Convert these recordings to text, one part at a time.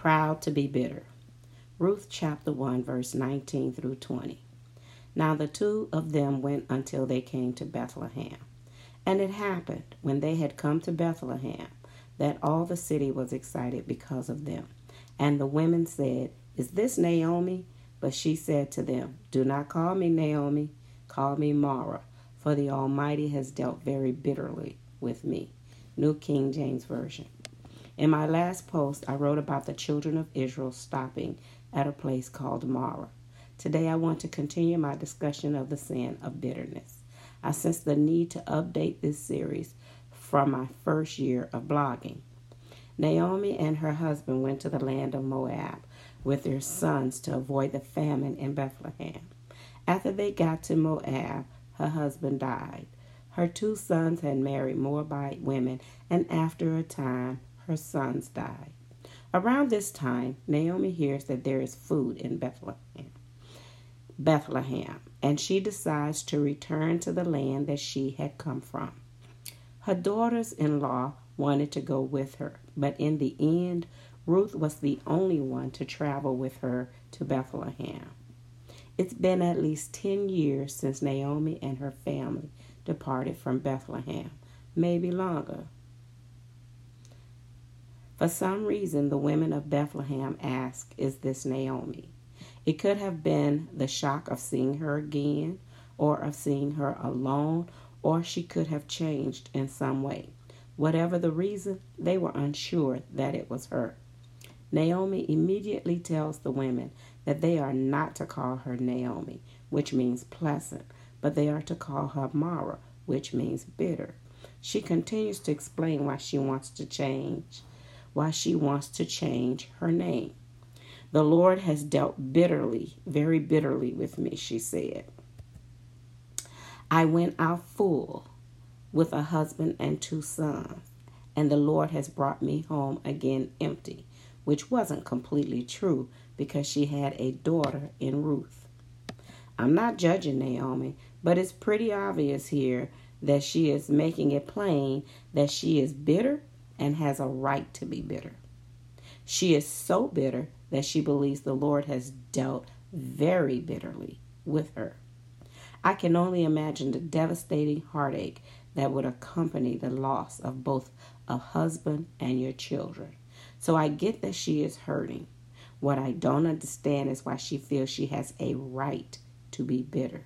Proud to be bitter. Ruth chapter 1, verse 19 through 20. Now the two of them went until they came to Bethlehem. And it happened, when they had come to Bethlehem, that all the city was excited because of them. And the women said, Is this Naomi? But she said to them, Do not call me Naomi, call me Mara, for the Almighty has dealt very bitterly with me. New King James Version. In my last post, I wrote about the children of Israel stopping at a place called Mara. Today, I want to continue my discussion of the sin of bitterness. I sense the need to update this series from my first year of blogging. Naomi and her husband went to the land of Moab with their sons to avoid the famine in Bethlehem. After they got to Moab, her husband died. Her two sons had married Moabite women, and after a time, her sons died. Around this time, Naomi hears that there is food in Bethlehem, and she decides to return to the land that she had come from. Her daughters-in-law wanted to go with her, but in the end, Ruth was the only one to travel with her to Bethlehem. It's been at least 10 years since Naomi and her family departed from Bethlehem, maybe longer. For some reason, the women of Bethlehem ask, Is this Naomi? It could have been the shock of seeing her again, or of seeing her alone, or she could have changed in some way. Whatever the reason, they were unsure that it was her. Naomi immediately tells the women that they are not to call her Naomi, which means pleasant, but they are to call her Mara, which means bitter. She continues to explain why she wants to change her name. The Lord has dealt bitterly, very bitterly with me, she said. I went out full with a husband and two sons, and the Lord has brought me home again empty, which wasn't completely true because she had a daughter in Ruth. I'm not judging Naomi, but it's pretty obvious here that she is making it plain that she is bitter and has a right to be bitter. She is so bitter that she believes the Lord has dealt very bitterly with her. I can only imagine the devastating heartache that would accompany the loss of both a husband and your children. So I get that she is hurting. What I don't understand is why she feels she has a right to be bitter.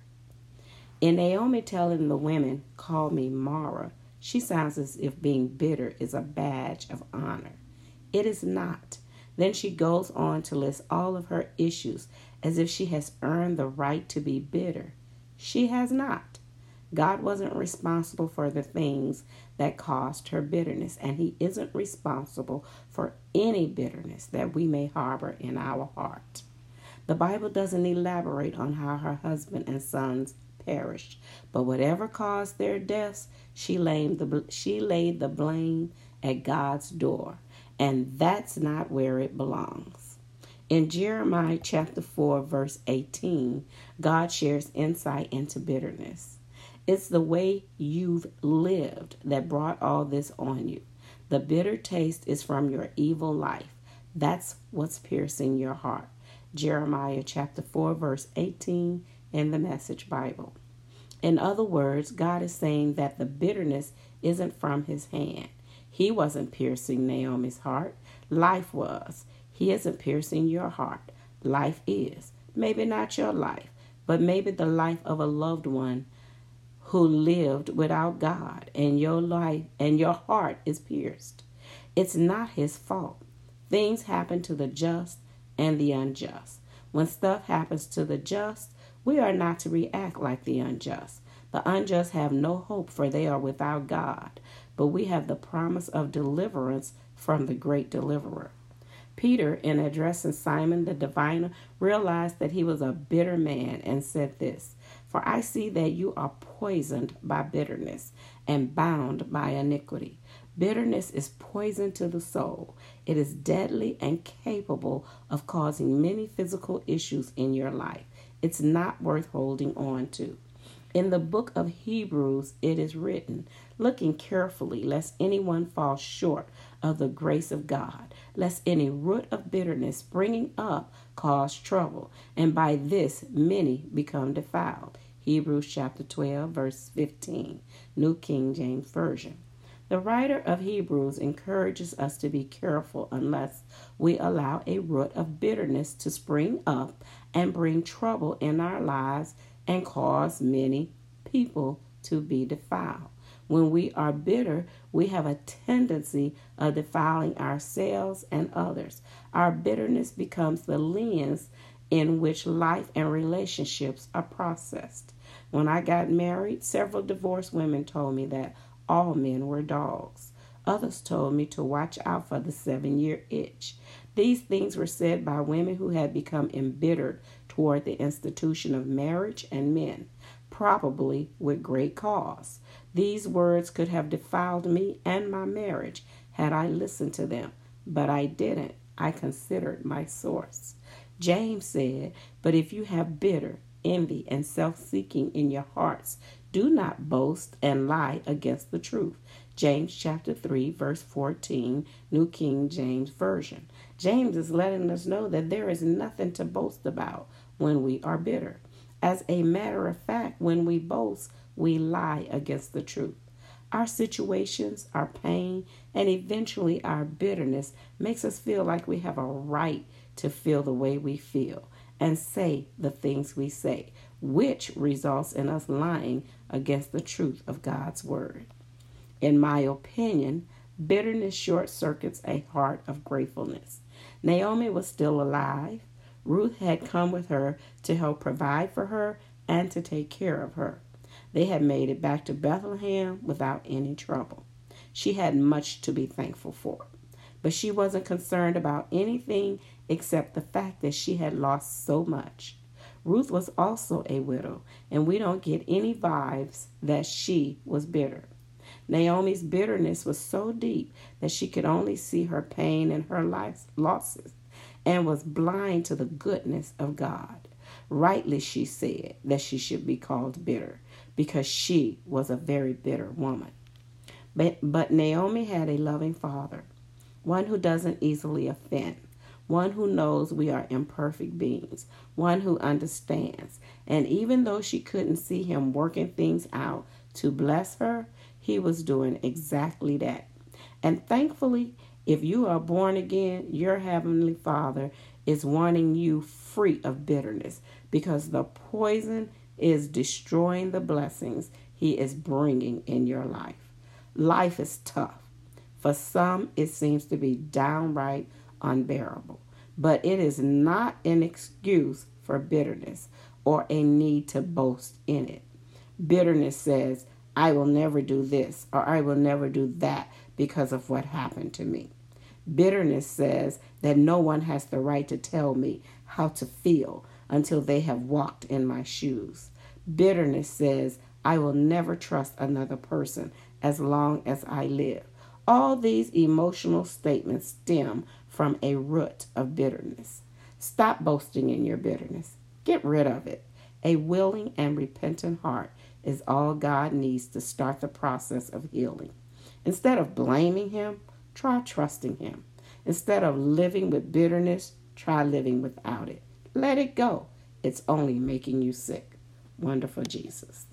In Naomi telling the women, Call me Mara, she sounds as if being bitter is a badge of honor. It is not. Then she goes on to list all of her issues as if she has earned the right to be bitter. She has not. God wasn't responsible for the things that caused her bitterness, and he isn't responsible for any bitterness that we may harbor in our heart. The Bible doesn't elaborate on how her husband and sons perished, but whatever caused their deaths, she laid the blame at God's door, and that's not where it belongs. In Jeremiah chapter 4, verse 18, God shares insight into bitterness. It's the way you've lived that brought all this on you. The bitter taste is from your evil life. That's what's piercing your heart. Jeremiah chapter 4, verse 18 in the Message Bible. In other words, God is saying that the bitterness isn't from his hand. He wasn't piercing Naomi's heart. Life was. He isn't piercing your heart. Life is. Maybe not your life, but maybe the life of a loved one who lived without God, and your life and your heart is pierced. It's not his fault. Things happen to the just and the unjust. When stuff happens to the just, we are not to react like the unjust. The unjust have no hope, for they are without God, but we have the promise of deliverance from the great deliverer. Peter, in addressing Simon the diviner, realized that he was a bitter man and said this, For I see that you are poisoned by bitterness and bound by iniquity. Bitterness is poison to the soul. It is deadly and capable of causing many physical issues in your life. It's not worth holding on to. In the book of Hebrews, it is written, looking carefully, lest anyone fall short of the grace of God, lest any root of bitterness springing up cause trouble, and by this many become defiled. Hebrews chapter 12, verse 15, New King James Version. The writer of Hebrews encourages us to be careful unless we allow a root of bitterness to spring up and bring trouble in our lives and cause many people to be defiled. When we are bitter, we have a tendency of defiling ourselves and others. Our bitterness becomes the lens in which life and relationships are processed. When I got married, several divorced women told me that all men were dogs. Others told me to watch out for the 7-year itch. These things were said by women who had become embittered toward the institution of marriage and men, probably with great cause. These words could have defiled me and my marriage had I listened to them, but I didn't. I considered my source. James said, "But if you have bitter envy and self-seeking in your hearts, do not boast and lie against the truth." James chapter 3, verse 14, New King James Version. James is letting us know that there is nothing to boast about when we are bitter. As a matter of fact, when we boast, we lie against the truth. Our situations, our pain, and eventually our bitterness makes us feel like we have a right to feel the way we feel and say the things we say, which results in us lying against the truth of God's word. In my opinion, bitterness short-circuits a heart of gratefulness. Naomi was still alive. Ruth had come with her to help provide for her and to take care of her. They had made it back to Bethlehem without any trouble. She had much to be thankful for, but she wasn't concerned about anything except the fact that she had lost so much. Ruth was also a widow, and we don't get any vibes that she was bitter. Naomi's bitterness was so deep that she could only see her pain and her losses and was blind to the goodness of God. Rightly, she said that she should be called bitter because she was a very bitter woman. But Naomi had a loving father, one who doesn't easily offend, one who knows we are imperfect beings, one who understands. And even though she couldn't see him working things out to bless her, he was doing exactly that. And thankfully, if you are born again, your Heavenly Father is wanting you free of bitterness because the poison is destroying the blessings He is bringing in your life. Life is tough. For some, it seems to be downright unbearable. But it is not an excuse for bitterness or a need to boast in it. Bitterness says, "I will never do this," or "I will never do that because of what happened to me." Bitterness says that no one has the right to tell me how to feel until they have walked in my shoes. Bitterness says, "I will never trust another person as long as I live." All these emotional statements stem from a root of bitterness. Stop boasting in your bitterness. Get rid of it. A willing and repentant heart is all God needs to start the process of healing. Instead of blaming Him, try trusting Him. Instead of living with bitterness, try living without it. Let it go. It's only making you sick. Wonderful Jesus.